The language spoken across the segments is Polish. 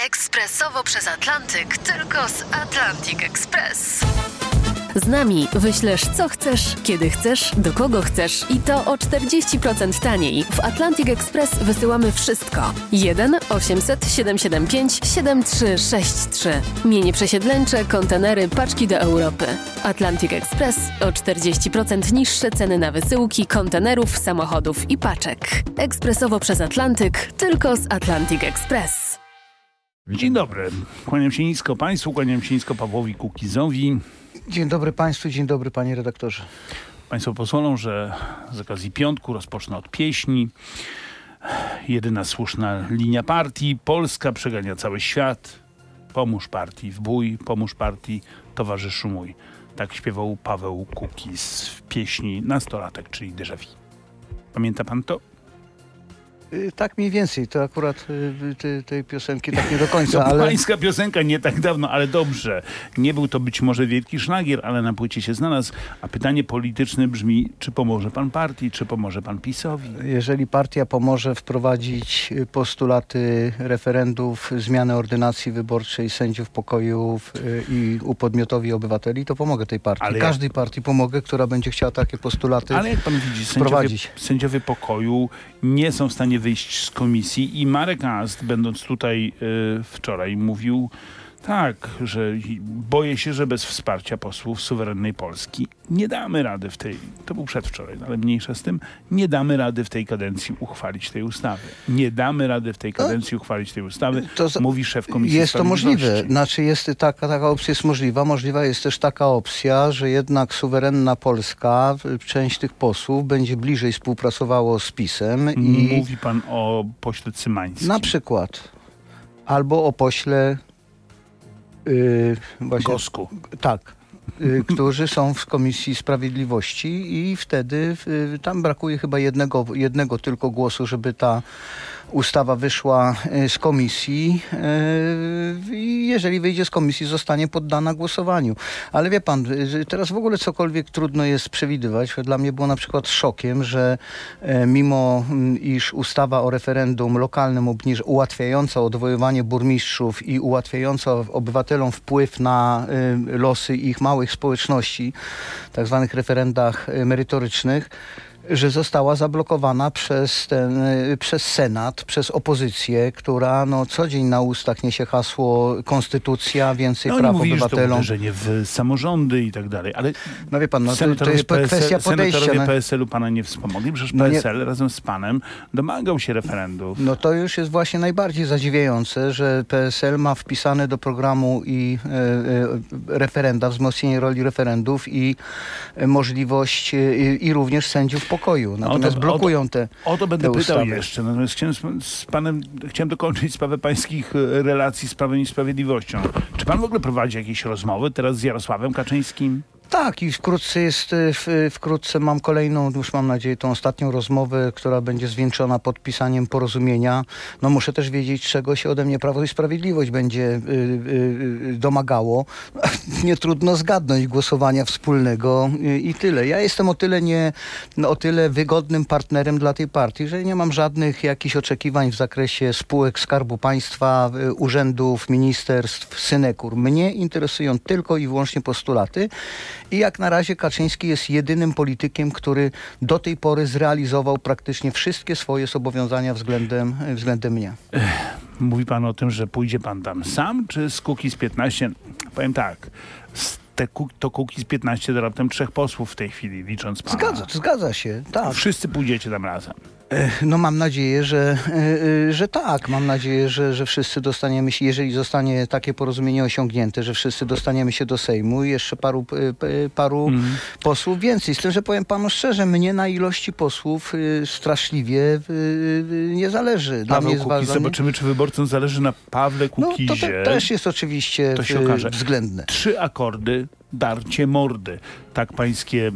Ekspresowo przez Atlantyk, tylko z Atlantic Express. Z nami wyślesz co chcesz, kiedy chcesz, do kogo chcesz i to o 40% taniej. W Atlantic Express wysyłamy wszystko. 1 800 775 7363. Mienie przesiedleńcze, kontenery, paczki do Europy. Atlantic Express o 40% niższe ceny na wysyłki, kontenerów, samochodów i paczek. Ekspresowo przez Atlantyk, tylko z Atlantic Express. Dzień dobry. Kłaniam się nisko Państwu, kłaniam się nisko Pawłowi Kukizowi. Dzień dobry Państwu, dzień dobry Panie redaktorze. Państwo pozwolą, że z okazji piątku rozpocznę od pieśni. Jedyna słuszna linia partii. Polska przegania cały świat. Pomóż partii w bój, pomóż partii, towarzyszu mój. Tak śpiewał Paweł Kukiz w pieśni Nastolatek, czyli Déjà Vu. Pamięta pan to? Tak mniej więcej, to akurat tej piosenki tak nie do końca, To ale... pańska piosenka nie tak dawno, ale dobrze. Nie był to być może wielki szlagier, ale na płycie się znalazł. A pytanie polityczne brzmi, czy pomoże pan partii, czy pomoże pan PiS-owi? Jeżeli partia pomoże wprowadzić postulaty referendów, zmianę ordynacji wyborczej, sędziów pokojów i upodmiotowi obywateli, to pomogę tej partii. Ale Każdej partii pomogę, która będzie chciała takie postulaty Ale jak pan widzi, wprowadzić. sędziowie pokoju nie są w stanie wyjść z komisji i Marek Ast, będąc tutaj wczoraj, mówił tak, że boję się, że bez wsparcia posłów suwerennej Polski nie damy rady to był przedwczoraj, ale mniejsza z tym, nie damy rady w tej kadencji uchwalić tej ustawy. Nie damy rady w tej kadencji uchwalić tej ustawy, mówi szef Komisji Jest to Sprawiedliwości. możliwe. Znaczy taka opcja jest możliwa. Możliwa jest też taka opcja, że jednak suwerenna Polska, część tych posłów będzie bliżej współpracowało z PiS-em. Mówi pan o pośle Cymańskim. Na przykład. Albo o pośle Gosku. Tak. Którzy są w Komisji Sprawiedliwości i wtedy tam brakuje chyba jednego tylko głosu, żeby ta ustawa wyszła z komisji i jeżeli wyjdzie z komisji, zostanie poddana głosowaniu. Ale wie pan, teraz w ogóle cokolwiek trudno jest przewidywać. Dla mnie było na przykład szokiem, że mimo iż ustawa o referendum lokalnym ułatwiająca odwoływanie burmistrzów i ułatwiająca obywatelom wpływ na losy ich małych społeczności, tak zwanych referendach merytorycznych, że została zablokowana przez Senat, przez opozycję, która co dzień na ustach niesie hasło konstytucja, więcej praw mówili, obywatelom. Że to uderzenie w samorządy i tak dalej, ale wie pan, to jest kwestia podejścia. Senatorowie PSL-u pana nie wspomogli, przecież PSL razem z panem domagał się referendów. To już jest właśnie najbardziej zadziwiające, że PSL ma wpisane do programu i referenda, wzmocnienie roli referendów i możliwość i również sędziów pokoju. Natomiast blokują te O to będę pytał ustawy. jeszcze. Natomiast chciałem dokończyć sprawę pańskich relacji z Prawem i Sprawiedliwością. Czy pan w ogóle prowadzi jakieś rozmowy teraz z Jarosławem Kaczyńskim? Tak, i wkrótce mam kolejną, już mam nadzieję, tą ostatnią rozmowę, która będzie zwieńczona podpisaniem porozumienia. Muszę też wiedzieć, czego się ode mnie Prawo i Sprawiedliwość będzie domagało. Nie trudno zgadnąć głosowania wspólnego i tyle. Ja jestem o tyle wygodnym partnerem dla tej partii, że nie mam żadnych jakichś oczekiwań w zakresie spółek Skarbu Państwa, urzędów, ministerstw, synekur. Mnie interesują tylko i wyłącznie postulaty. I jak na razie Kaczyński jest jedynym politykiem, który do tej pory zrealizował praktycznie wszystkie swoje zobowiązania względem mnie. Mówi pan o tym, że pójdzie pan tam sam, czy z Kukiz 15? Powiem tak, to Kukiz 15 to raptem 3 posłów w tej chwili, licząc pana. Zgadza się, tak. Wszyscy pójdziecie tam razem. Mam nadzieję, że tak. Mam nadzieję, że wszyscy dostaniemy się, jeżeli zostanie takie porozumienie osiągnięte, że wszyscy dostaniemy się do Sejmu i jeszcze paru posłów więcej. Z tym, że powiem panu szczerze, mnie na ilości posłów straszliwie nie zależy. Dla mnie jest ważne. Zobaczymy, czy wyborcom zależy na Pawle Kukizie. To też jest oczywiście to się okaże. względne. 3 akordy, darcie mordy. Tak pańskie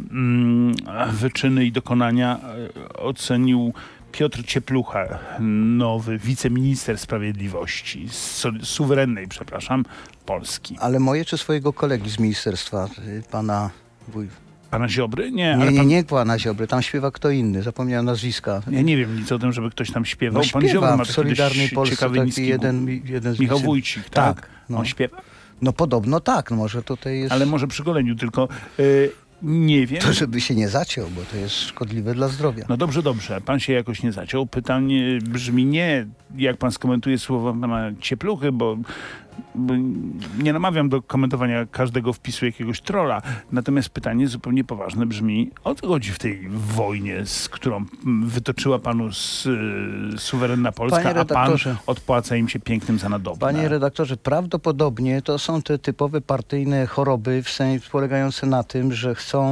wyczyny i dokonania ocenił Piotr Cieplucha, nowy wiceminister sprawiedliwości, suwerennej, Polski. Ale moje czy swojego kolegi z ministerstwa, pana Pana Ziobry? Nie, ale Nie pana Ziobry, tam śpiewa kto inny, zapomniałem nazwiska. Ja nie wiem nic o tym, żeby ktoś tam śpiewał. No Pan Ziobro śpiewa ma w taki Solidarnej dość Polsce, ciekawy, taki niski jeden z Michał wice- Wójcik, tak? no. On śpiewa? No podobno tak, no może tutaj jest... Ale może przy goleniu, tylko nie wiem. To żeby się nie zaciął, bo to jest szkodliwe dla zdrowia. No dobrze. Pan się jakoś nie zaciął. Pytanie brzmi nie, jak pan skomentuje słowa pana Ciepluchy, bo nie namawiam do komentowania każdego wpisu jakiegoś trolla. Natomiast pytanie zupełnie poważne brzmi, o co chodzi w tej wojnie, z którą wytoczyła panu suwerenna Polska, a pan odpłaca im się pięknym za nadobne. Panie redaktorze, prawdopodobnie to są te typowe partyjne choroby, w sensie polegające na tym, że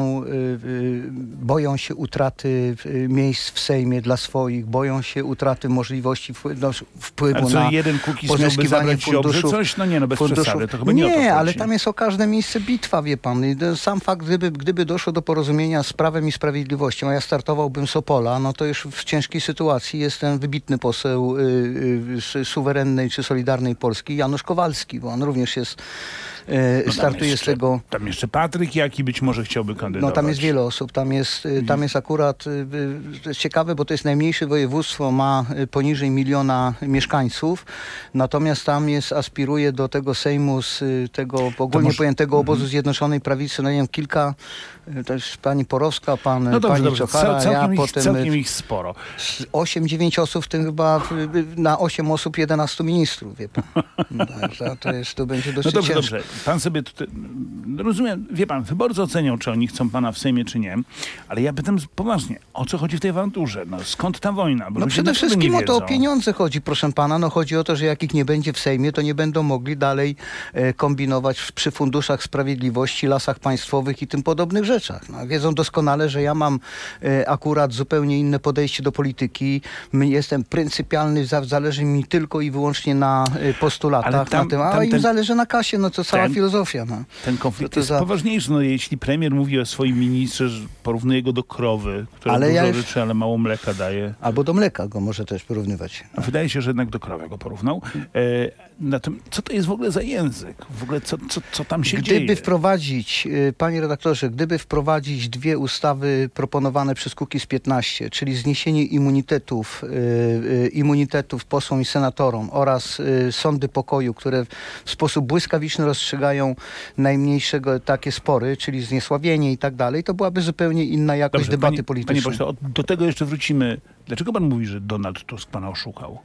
boją się utraty miejsc w Sejmie dla swoich, boją się utraty możliwości wpływu na jeden Kukiz pozyskiwanie miałby zabrać Ziobrze funduszów. coś? No nie, no bez przesady, to chyba nie o to chodzi. Nie, ale tam jest o każde miejsce bitwa, wie pan. I sam fakt, gdyby doszło do porozumienia z Prawem i Sprawiedliwością, a ja startowałbym z Opola, no to już w ciężkiej sytuacji jest ten wybitny poseł suwerennej czy Solidarnej Polski, Janusz Kowalski, bo on również jest startuje z tego... Tam jeszcze Patryk Jaki być może chciałby kandydować. No tam jest wiele osób. Tam jest akurat... To jest ciekawe, bo to jest najmniejsze województwo, ma poniżej 1 miliona mieszkańców. Natomiast tam aspiruje do tego Sejmu z tego ogólnie pojętego obozu Zjednoczonej Prawicy, no nie wiem, kilka... To jest pani Porowska, pani Czochara, całkiem ich sporo. 8-9 osób, w tym chyba na 8 osób 11 ministrów, wie pan. To będzie dosyć ciężko. Dobrze. Pan sobie tutaj, rozumiem, wie pan, wyborcy ocenią, czy oni chcą pana w Sejmie, czy nie, ale ja pytam poważnie, o co chodzi w tej awanturze? No, skąd ta wojna? Bo przede wszystkim o pieniądze chodzi, proszę pana. No chodzi o to, że jak ich nie będzie w Sejmie, to nie będą mogli dalej kombinować przy funduszach sprawiedliwości, lasach państwowych i tym podobnych rzeczach. No, wiedzą doskonale, że ja mam akurat zupełnie inne podejście do polityki. Jestem pryncypialny, zależy mi tylko i wyłącznie na postulatach, a im zależy na kasie, no to cała filozofia. No. Ten konflikt jest poważniejszy. No, jeśli premier mówi o swoim ministrze, że porównuje go do krowy, która dużo ryczy, ale mało mleka daje. Albo do mleka go może też porównywać. Wydaje się, że jednak do krowy go porównał. Co to jest w ogóle za język? W ogóle co tam się dzieje? Gdyby wprowadzić, panie redaktorze, gdyby wprowadzić 2 ustawy proponowane przez Kukiz 15, czyli zniesienie immunitetów posłom i senatorom oraz sądy pokoju, które w sposób błyskawiczny rozstrzygają najmniejszego takie spory, czyli zniesławienie i tak dalej, to byłaby zupełnie inna jakość debaty politycznej. Panie pośle, do tego jeszcze wrócimy. Dlaczego pan mówi, że Donald Tusk pana oszukał?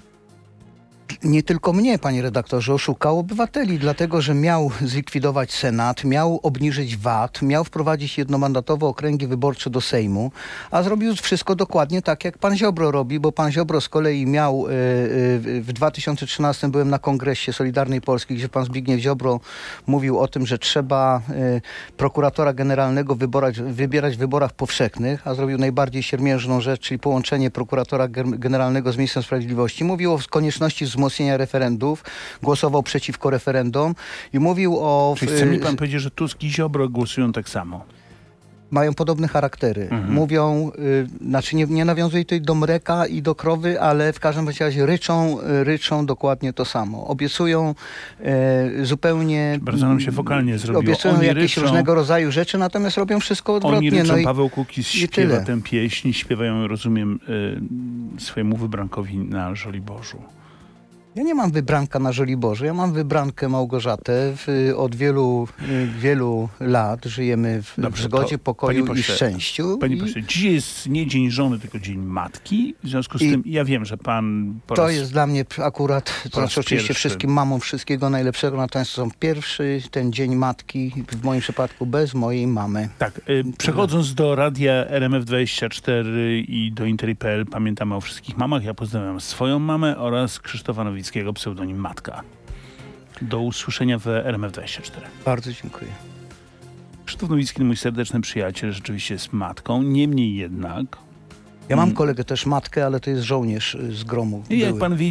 Nie tylko mnie, panie redaktorze, oszukał obywateli, dlatego że miał zlikwidować Senat, miał obniżyć VAT, miał wprowadzić jednomandatowe okręgi wyborcze do Sejmu, a zrobił wszystko dokładnie tak, jak pan Ziobro robi, bo pan Ziobro z kolei miał w 2013 byłem na kongresie Solidarnej Polski, gdzie pan Zbigniew Ziobro mówił o tym, że trzeba prokuratora generalnego wybierać w wyborach powszechnych, a zrobił najbardziej siermiężną rzecz, czyli połączenie prokuratora generalnego z ministrem sprawiedliwości. Mówił o konieczności wzmocnienia referendów, głosował przeciwko referendum i mówił o... Czyli chce mi pan powiedzieć, że Tusk i Ziobro głosują tak samo? Mają podobne charaktery. Mówią, nie nawiązuje tutaj do mreka i do krowy, ale w każdym razie ryczą dokładnie to samo. Obiecują zupełnie... Bardzo nam się wokalnie zrobiło. Obiecują oni jakieś ryczą, różnego rodzaju rzeczy, natomiast robią wszystko odwrotnie. Oni ryczą, no Paweł Kukiz śpiewa tę pieśń, śpiewają, rozumiem, swojemu wybrankowi na Żoliborzu. Ja nie mam wybranka na Żoliborzu, ja mam wybrankę Małgorzatę. Od wielu lat żyjemy w zgodzie, pokoju i szczęściu. Panie pośle, dzisiaj jest nie Dzień Żony, tylko Dzień Matki. W związku z tym ja wiem, że pan jest dla mnie akurat, to znaczy oczywiście wszystkim mamom wszystkiego najlepszego, natomiast to są pierwszy ten Dzień Matki, w moim przypadku bez mojej mamy. Tak, przechodząc do radia RMF24 i do Interi.pl, pamiętamy o wszystkich mamach. Ja pozdrawiam swoją mamę oraz Krzysztofa Nowickiego, pseudonim Matka. Do usłyszenia w RMF24. Bardzo dziękuję. Krzysztof Nowicki, mój serdeczny przyjaciel, rzeczywiście jest matką. Niemniej jednak... Ja mam kolegę też matkę, ale to jest żołnierz z gromu. I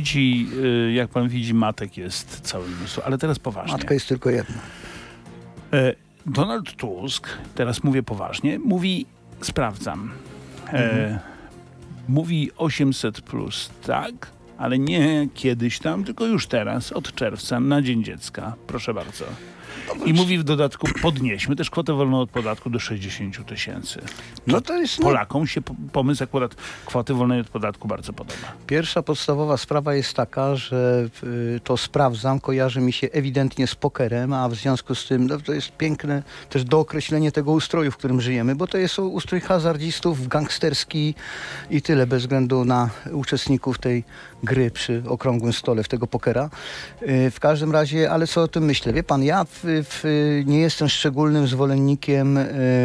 jak pan widzi, matek jest całe mnóstwo. Ale teraz poważnie. Matka jest tylko jedna. Donald Tusk, teraz mówię poważnie, sprawdzam, mówi 800+, tak? Ale nie kiedyś tam, tylko już teraz, od czerwca, na Dzień Dziecka. Proszę bardzo. I mówi w dodatku, podnieśmy też kwotę wolną od podatku do 60 000. No to jest... Polakom się pomysł akurat kwoty wolnej od podatku bardzo podoba. Pierwsza podstawowa sprawa jest taka, że to sprawdzam, kojarzy mi się ewidentnie z pokerem, a w związku z tym to jest piękne też dookreślenie tego ustroju, w którym żyjemy, bo to jest ustrój hazardzistów, gangsterski i tyle, bez względu na uczestników tej gry przy okrągłym stole w tego pokera. W każdym razie, ale co o tym myślę? Wie pan, ja nie jestem szczególnym zwolennikiem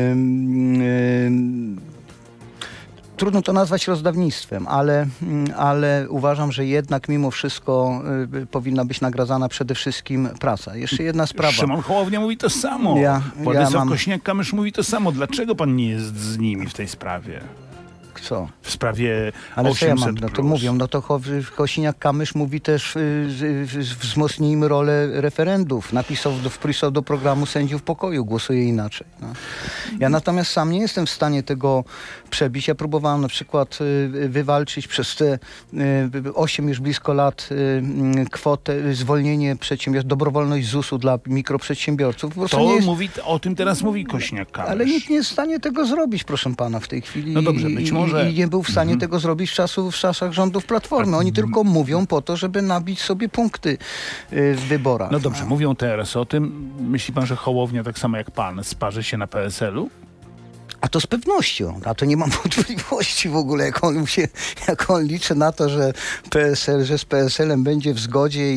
trudno to nazwać rozdawnictwem, ale uważam, że jednak mimo wszystko powinna być nagradzana przede wszystkim praca. Jeszcze jedna sprawa. Szymon Hołownia mówi to samo. Władysław Kosiniak-Kamysz mówi to samo. Dlaczego pan nie jest z nimi w tej sprawie? Co? W sprawie ale 800+. co ja mam? No to mówią, no to Kosiniak-Kamysz mówi też wzmocnijmy rolę referendów. Wpisał do programu sędziów pokoju, głosuje inaczej. No. Ja natomiast sam nie jestem w stanie tego przebić. Ja próbowałem na przykład wywalczyć przez te 8 już blisko lat kwotę, zwolnienie przedsiębiorstw, dobrowolność ZUS-u dla mikroprzedsiębiorców. O tym teraz mówi Kosiniak-Kamysz. Ale nikt nie jest w stanie tego zrobić, proszę pana, w tej chwili. No dobrze, być może. I nie był w stanie tego zrobić w czasach rządów Platformy. Oni tylko mówią po to, żeby nabić sobie punkty w wyborach. No dobrze, mówią teraz o tym. Myśli pan, że Hołownia, tak samo jak pan, sparzy się na PSL-u? A to z pewnością. A to nie mam wątpliwości w ogóle, jak on liczy na to, że z PSL-em będzie w zgodzie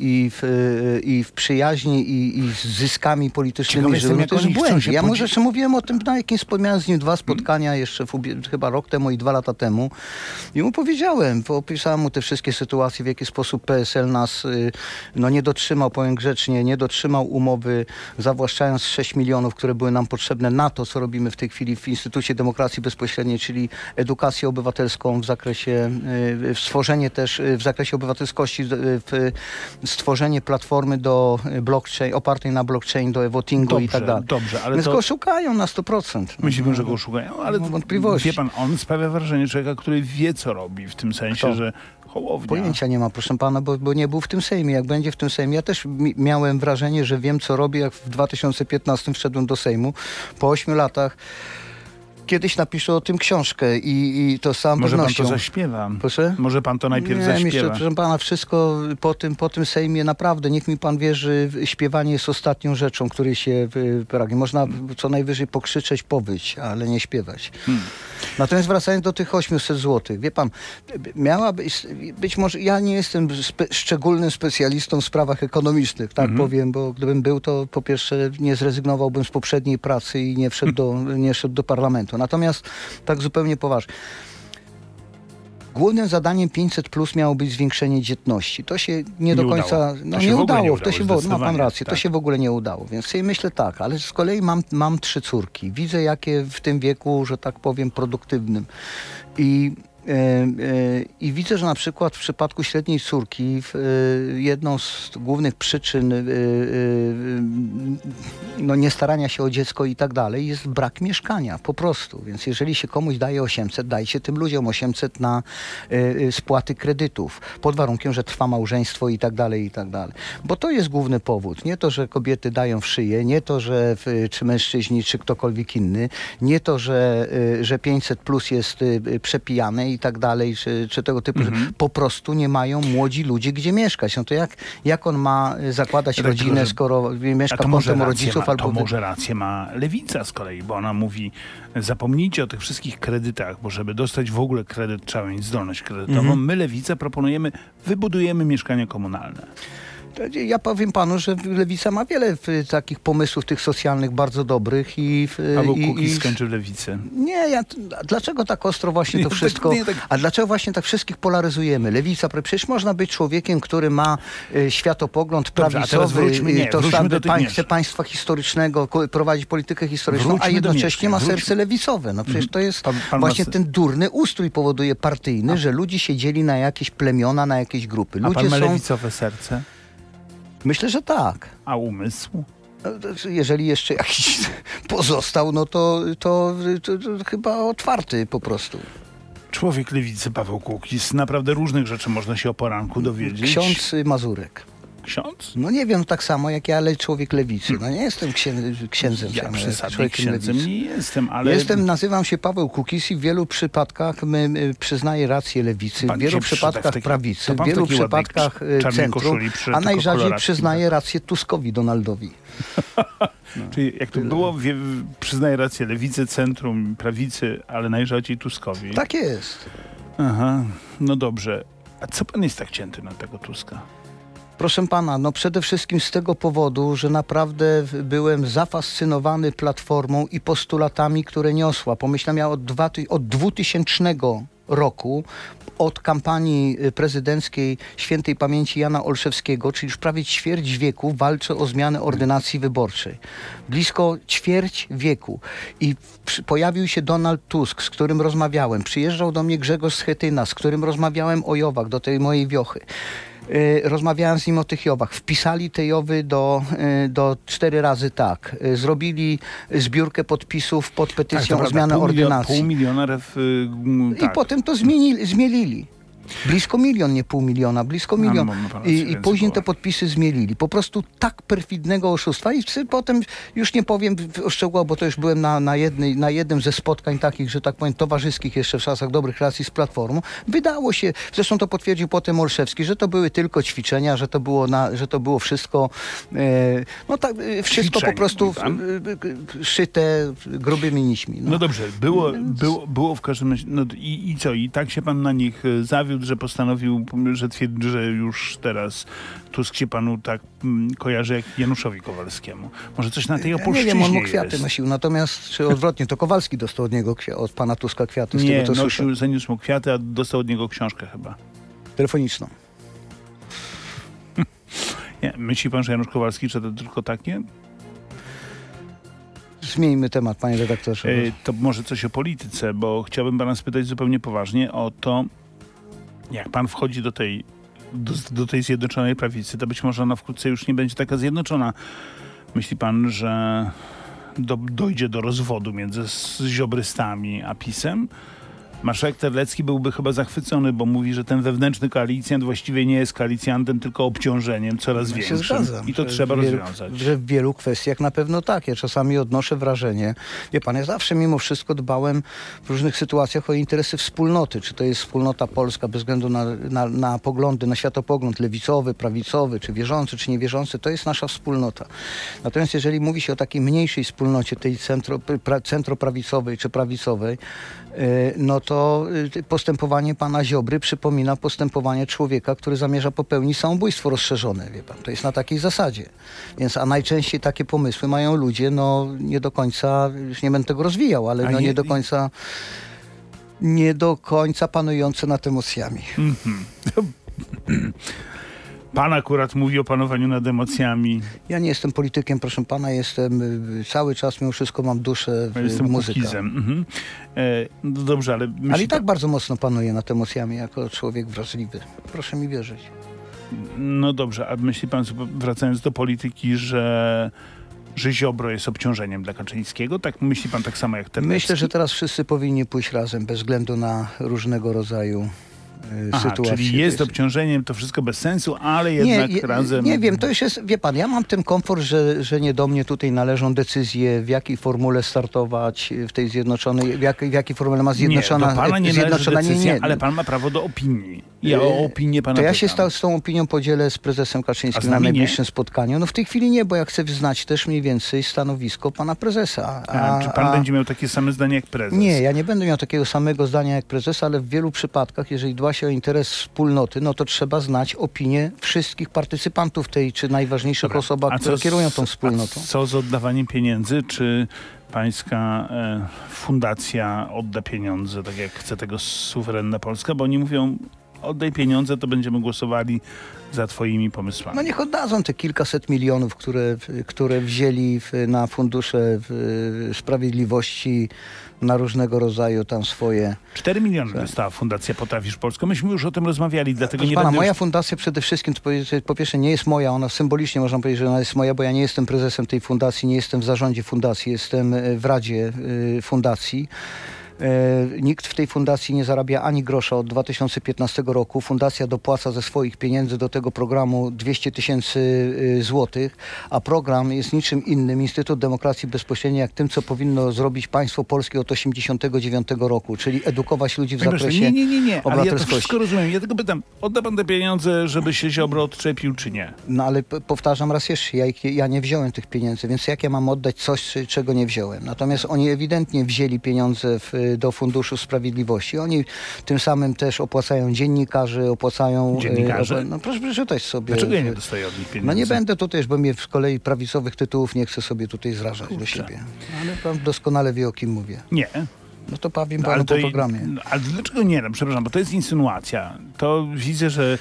i w przyjaźni i z zyskami politycznymi. To jest błędnie. Ja może jeszcze mówiłem o tym, na jakim miałem z nim 2 spotkania jeszcze chyba rok temu i 2 lata temu. I mu opisałem mu te wszystkie sytuacje, w jaki sposób PSL nas nie dotrzymał, powiem grzecznie, nie dotrzymał umowy, zawłaszczając 6 milionów, które były nam potrzebne na to, co robimy w tej chwili w Instytucie Demokracji Bezpośredniej, czyli edukację obywatelską w zakresie, stworzenie też w zakresie obywatelskości, stworzenie platformy do blockchain, opartej na blockchain, do e-votingu i tak dalej. Dobrze, ale więc go szukają na 100%. Myślimy, że go szukają, ale wątpliwości. Wie pan, on sprawia wrażenie człowieka, który wie, co robi, w tym sensie, że Hołownia. Pojęcia nie ma, proszę pana, bo nie był w tym Sejmie. Jak będzie w tym Sejmie, ja też miałem wrażenie, że wiem, co robię, jak w 2015 wszedłem do Sejmu. Po 8 latach kiedyś napiszę o tym książkę i to z całą pewnością. Może pan to zaśpiewa. Proszę? Może pan to najpierw zaśpiewa. Myślę, proszę pana, wszystko po tym Sejmie naprawdę, niech mi pan wierzy, śpiewanie jest ostatnią rzeczą, której się pragnie. Można co najwyżej pokrzyczeć, powyć, ale nie śpiewać. Natomiast wracając do tych 800 zł, wie pan, być może, ja nie jestem szczególnym specjalistą w sprawach ekonomicznych, tak powiem, bo gdybym był, to po pierwsze nie zrezygnowałbym z poprzedniej pracy i nie wszedł do parlamentu. Natomiast tak zupełnie poważnie. Głównym zadaniem 500+ miało być zwiększenie dzietności. To się nie do końca... Nie udało. Ma pan rację, tak. To się w ogóle nie udało. Więc sobie myślę tak, ale z kolei mam 3 córki. Widzę, jakie w tym wieku, że tak powiem, produktywnym. I widzę, że na przykład w przypadku średniej córki jedną z głównych przyczyn niestarania się o dziecko i tak dalej jest brak mieszkania, po prostu. Więc jeżeli się komuś daje 800, dajcie tym ludziom 800 na spłaty kredytów, pod warunkiem, że trwa małżeństwo i tak dalej, i tak dalej. Bo to jest główny powód. Nie to, że kobiety dają w szyję, nie to, że czy mężczyźni, czy ktokolwiek inny, nie to, że 500+ jest przepijane i tak dalej, czy tego typu, że po prostu nie mają młodzi ludzie gdzie mieszkać. No to jak on ma zakładać rodzinę, skoro mieszka kontem rodziców? To może rację ma Lewica z kolei, bo ona mówi, zapomnijcie o tych wszystkich kredytach, bo żeby dostać w ogóle kredyt, trzeba mieć zdolność kredytową. My, Lewica, proponujemy, wybudujemy mieszkania komunalne. Ja powiem panu, że Lewica ma wiele takich pomysłów tych socjalnych bardzo dobrych albo Kukiz skończy w Lewicy. Nie, dlaczego tak ostro właśnie to wszystko? A dlaczego właśnie tak wszystkich polaryzujemy? Lewica, przecież można być człowiekiem, który ma światopogląd prawicowy, chce państwa historycznego, prowadzić politykę historyczną, a jednocześnie ma serce lewicowe. No przecież to jest właśnie ten durny ustrój powoduje partyjny, że ludzi się dzieli na jakieś plemiona, na jakieś grupy. A pan ma lewicowe serce? Myślę, że tak. A umysł? Jeżeli jeszcze jakiś pozostał, no to chyba otwarty po prostu. Człowiek Lewicy Paweł Kukiz. Naprawdę różnych rzeczy można się o poranku dowiedzieć. Ksiądz Mazurek. ksiądz? No nie wiem, tak samo jak ja, ale człowiek lewicy. No nie jestem księdzem. Ja sam, przesadnie człowiekiem księdzem lewicy. nie jestem, ale... Nazywam się Paweł Kukiz i w wielu przypadkach przyznaję rację lewicy, Pan w wielu się przyda przypadkach w takiej- prawicy, to w pan w wielu takiej ładnej przypadkach czarnej centrum, koszuli przyszedł, a tylko najrzadziej koloratki, przyznaję rację Tuskowi, Donaldowi. Czyli jak to było, przyznaję rację lewicy, centrum, prawicy, ale najrzadziej Tuskowi. Tak jest. Aha, no dobrze. A co pan jest tak cięty na tego Tuska? Proszę pana, no przede wszystkim z tego powodu, że naprawdę byłem zafascynowany Platformą i postulatami, które niosła. Pomyślałem, ja od 2000 roku, od kampanii prezydenckiej świętej pamięci Jana Olszewskiego, czyli już prawie ćwierć wieku, walczę o zmianę ordynacji wyborczej. Blisko ćwierć wieku. I pojawił się Donald Tusk, z którym rozmawiałem. Przyjeżdżał do mnie Grzegorz Schetyna, z którym rozmawiałem o Jowach, do tej mojej wiochy. Rozmawiałem z nim o tych Jowach. Wpisali te Jowy do 4 razy tak. Zrobili zbiórkę podpisów pod petycją o zmianę ordynacji. 500 000 I potem to zmielili. Blisko 1 milion, nie pół miliona, blisko 1 milion. I później te podpisy zmielili. Po prostu tak perfidnego oszustwa. I potem, już nie powiem o szczegółach, bo to już byłem na jednym ze spotkań takich, że tak powiem, towarzyskich jeszcze w czasach dobrych relacji z Platformą. Wydało się, zresztą to potwierdził potem Olszewski, że to były tylko ćwiczenia, że to było wszystko, no tak, wszystko po prostu szyte grubymi nićmi. No dobrze, było w każdym razie, no i co? I tak się pan na nich zawiódł, że postanowił, że twierdzi, że już teraz Tusk się panu tak kojarzy jak Januszowi Kowalskiemu. Może coś na tej opolszczyźnie nie wiem, on mu kwiaty jest. nosił, natomiast, czy odwrotnie, to Kowalski dostał od niego, od pana Tuska kwiaty, z Nie, tego co słyszę. zaniósł mu kwiaty, a dostał od niego książkę chyba. Telefoniczną. Nie, myśli pan, że Janusz Kowalski czyta tylko takie? Zmieńmy temat, panie redaktorze. To może coś o polityce, bo chciałbym pana spytać zupełnie poważnie o to, jak pan wchodzi do tej Zjednoczonej Prawicy, to być może ona wkrótce już nie będzie taka zjednoczona. Myśli pan, że dojdzie do rozwodu między ziobrystami a PiS-em? Marszałek Terlecki byłby chyba zachwycony, bo mówi, że ten wewnętrzny koalicjant właściwie nie jest koalicjantem, tylko obciążeniem coraz większym. Się zgadzam, I to trzeba rozwiązać. Że w wielu kwestiach na pewno tak. Ja czasami odnoszę wrażenie. Wie pan, ja zawsze mimo wszystko dbałem w różnych sytuacjach o interesy wspólnoty. Czy to jest wspólnota polska bez względu na poglądy, na światopogląd lewicowy, prawicowy, czy wierzący, czy niewierzący. To jest nasza wspólnota. Natomiast jeżeli mówi się o takiej mniejszej wspólnocie, tej centroprawicowej czy prawicowej, no to postępowanie pana Ziobry przypomina postępowanie człowieka, który zamierza popełnić samobójstwo rozszerzone, wie pan. To jest na takiej zasadzie. Więc, a najczęściej takie pomysły mają ludzie, no nie do końca, już nie będę tego rozwijał, ale no nie do końca panujące nad emocjami. Pan akurat mówi o panowaniu nad emocjami. Ja nie jestem politykiem, proszę pana, cały czas mimo wszystko mam duszę w muzykę. No dobrze, ale... Ale i tak bardzo mocno panuję nad emocjami jako człowiek wrażliwy. Proszę mi wierzyć. No dobrze, a myśli pan, wracając do polityki, że Ziobro jest obciążeniem dla Kaczyńskiego? Tak myśli pan tak samo jak Terlecki? Myślę, że teraz wszyscy powinni pójść razem, bez względu na różnego rodzaju sytuacje. Czyli jest obciążeniem, to wszystko bez sensu, ale jednak razem... Nie wiem, to już jest, wie pan, ja mam ten komfort, że nie do mnie tutaj należą decyzje, w jakiej formule startować w tej zjednoczonej, w jakiej formule ma zjednoczona... Nie, do pana nie należy decyzja, nie. ale pan ma prawo do opinii. Ja o opinię pana To ja pytam. się z tą opinią podzielę z prezesem Kaczyńskim na najbliższym spotkaniu. No w tej chwili nie, bo ja chcę znać też mniej więcej stanowisko pana prezesa. Czy pan będzie miał takie same zdanie jak prezes? Nie, ja nie będę miał takiego samego zdania jak prezes, ale w wielu przypadkach, jeżeli dba się o interes wspólnoty, no to trzeba znać opinię wszystkich partycypantów tej, czy najważniejszych osób, które kierują tą wspólnotą. A co z oddawaniem pieniędzy? Czy pańska fundacja odda pieniądze, tak jak chce tego suwerenna Polska? Bo oni mówią, oddaj pieniądze, to będziemy głosowali za twoimi pomysłami. No niech oddadzą te kilkaset milionów, które wzięli na fundusze sprawiedliwości, na różnego rodzaju tam swoje... 4 miliony dostała Fundacja Potrafisz Polsko. Myśmy już o tym rozmawiali, dlatego nie pana, będę... Moja fundacja przede wszystkim, po pierwsze nie jest moja, ona symbolicznie można powiedzieć, że ona jest moja, bo ja nie jestem prezesem tej fundacji, nie jestem w zarządzie fundacji, jestem w Radzie Fundacji. Nikt w tej fundacji nie zarabia ani grosza od 2015 roku. Fundacja dopłaca ze swoich pieniędzy do tego programu 200 000 złotych, a program jest niczym innym, Instytut Demokracji Bezpośredniej, jak tym, co powinno zrobić państwo polskie od 1989 roku, czyli edukować ludzi w zakresie Nie, ale ja to wszystko obywatelskości. rozumiem. Ja tylko pytam, odda pan te pieniądze, żeby się Ziobro odczepił, czy nie? No ale powtarzam raz jeszcze, ja nie wziąłem tych pieniędzy, więc jak ja mam oddać coś, czego nie wziąłem? Natomiast oni ewidentnie wzięli pieniądze do Funduszu Sprawiedliwości. Oni tym samym też opłacają dziennikarzy, opłacają... Dziennikarze? No proszę przeczytać sobie. Dlaczego ja nie dostaję od nich pieniędzy? No nie będę tutaj, bo mnie z kolei prawicowych tytułów nie chcę sobie tutaj zrażać do siebie. Ale pan doskonale wie, o kim mówię. Nie. No to powiem No, panu po programie. Ale dlaczego nie? No, przepraszam, bo to jest insynuacja. To widzę, że...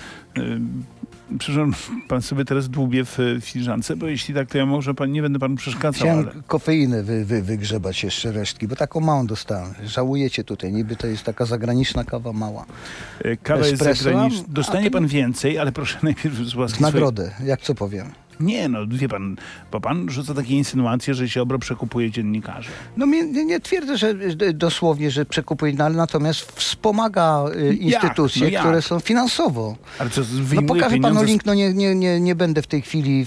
Przepraszam, pan sobie teraz dłubie w filiżance, bo jeśli tak, to ja może nie będę panu przeszkadzał, Chciałem ale... kofeinę wygrzebać jeszcze resztki, bo taką małą dostałem. Żałujecie tutaj, niby to jest taka zagraniczna kawa mała. Kawa jest Espresso, zagraniczna. a Dostanie to- pan więcej, ale proszę najpierw z łaski W nagrodę, jak co powiem. Nie, no wie pan, bo pan rzuca takie insynuacje, że Ziobro przekupuje dziennikarzy. No nie twierdzę, że dosłownie, że przekupuje, no, ale natomiast wspomaga instytucje, No jak? które są finansowo. Ale co, No wyjmuje pokażę pieniądze panu link, no nie będę w tej chwili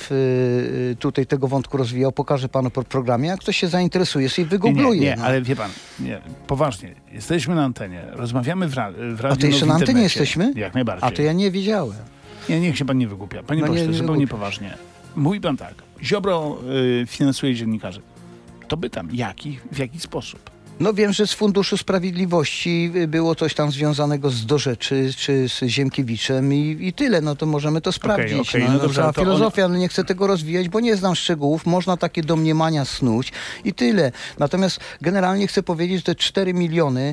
tutaj tego wątku rozwijał, pokażę panu po programie, jak ktoś się zainteresuje, sobie wygoogluje. Nie, no. ale wie pan, nie, poważnie, jesteśmy na antenie, rozmawiamy w radiu. A to jeszcze w na antenie internecie. jesteśmy? Jak najbardziej. A to ja nie wiedziałem. Nie, niech się pan nie wygłupia. Panie No nie, pośle, nie zupełnie wygłupiam. poważnie. Mówi pan tak, Ziobro finansuje dziennikarzy. To pytam, w jaki sposób? No wiem, że z Funduszu Sprawiedliwości było coś tam związanego z Dorzeczy czy z Ziemkiewiczem i tyle. No to możemy to sprawdzić. okej, no no dobrze, cała ale to filozofia, ale nie chcę tego rozwijać, bo nie znam szczegółów. Można takie domniemania snuć i tyle. Natomiast generalnie chcę powiedzieć, że te 4 miliony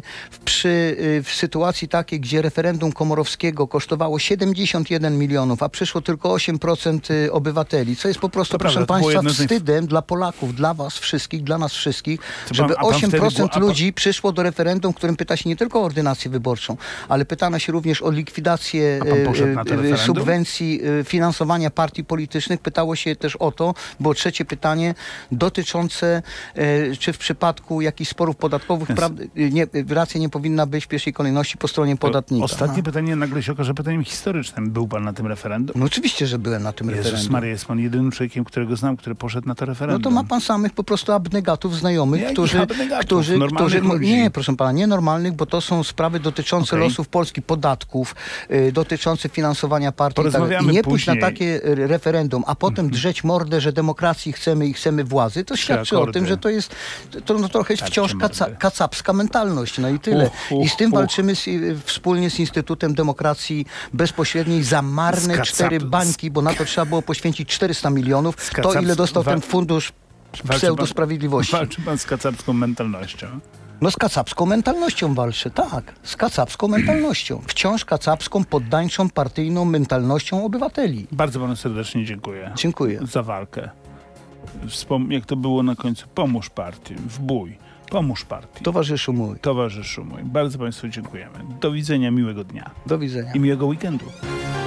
w sytuacji takiej, gdzie referendum Komorowskiego kosztowało 71 milionów, a przyszło tylko 8% obywateli, co jest po prostu, To proszę prawda, to było państwa, jedno z naj- wstydem dla Polaków, dla was wszystkich, dla nas wszystkich, Co żeby pan- a pan wtedy 8% było- a pan- ludzi przyszło do referendum, w którym pyta się nie tylko o ordynację wyborczą, ale pytano się również o likwidację A pan poszedł na to referendum? subwencji finansowania partii politycznych. Pytało się też o to, było trzecie pytanie dotyczące, czy w przypadku jakichś sporów podatkowych racja nie powinna być w pierwszej kolejności po stronie podatnika. Ostatnie pytanie nagle się okaże pytaniem historycznym. Był pan na tym referendum? No oczywiście, że byłem na tym Jezus referendum. Maria, jest pan jedynym człowiekiem, którego znam, który poszedł na to No referendum. to ma pan samych po prostu abnegatów znajomych, Jakich którzy abnegatów? Normalnych ludzi? nie, proszę pana, nienormalnych, bo to są sprawy dotyczące Okej. losów Polski, podatków, dotyczące finansowania partii. I Porozmawiamy nie pójść na później. takie referendum, a potem drzeć mordę, że demokracji chcemy i chcemy władzy, to świadczy o akordy. tym, że to jest trochę Tarcze wciąż mordy. kacapska mentalność. No i tyle. I z tym walczymy wspólnie z Instytutem Demokracji Bezpośredniej za marne 4 bańki, bo na to trzeba było poświęcić 400 milionów. To ile dostał ten fundusz pseudo-sprawiedliwości. Walczy pan z kacapską mentalnością. No z kacapską mentalnością walczę, tak. Z kacapską mentalnością. Wciąż kacapską, poddańczą, partyjną mentalnością obywateli. Bardzo panu serdecznie dziękuję. Dziękuję. Za walkę. Jak to było na końcu, pomóż partii, w bój. Pomóż partii. Towarzyszu mój, Towarzyszu mój. Bardzo państwu dziękujemy. Do widzenia, miłego dnia do widzenia. i miłego weekendu.